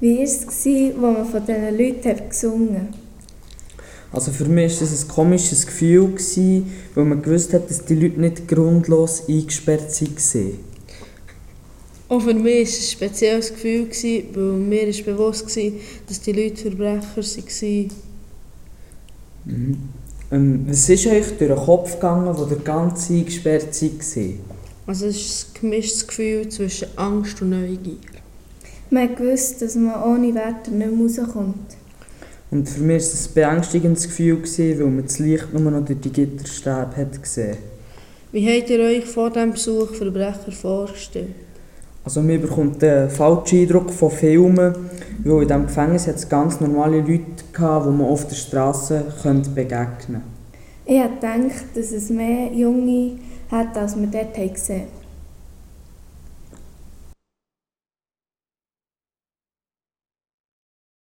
Wie war es, als man von diesen Leuten gesungen hat? Also für mich war das ein komisches Gefühl, weil man gewusst hat, dass die Leute nicht grundlos eingesperrt waren. Auch für mich war es ein spezielles Gefühl, weil mir ist bewusst war, dass die Leute Verbrecher waren. Was ist euch durch den Kopf gegangen, wo ihr ganz eingesperrt war? Also es ist ein gemischtes Gefühl zwischen Angst und Neugier. Man hat gewusst, dass man ohne Wärter nicht mehr rauskommt. Und für mich war es ein beängstigendes Gefühl, weil man das Licht nur noch durch die Gitterstäbe hat gesehen. Wie habt ihr euch vor diesem Besuch Verbrecher vorgestellt? Also man bekommt den falschen Eindruck von Filmen, weil in diesem Gefängnis es ganz normale Leute gab, die man auf der Straße begegnen könnte. Ich dachte, dass es mehr Junge hat, als wir dort gesehen haben.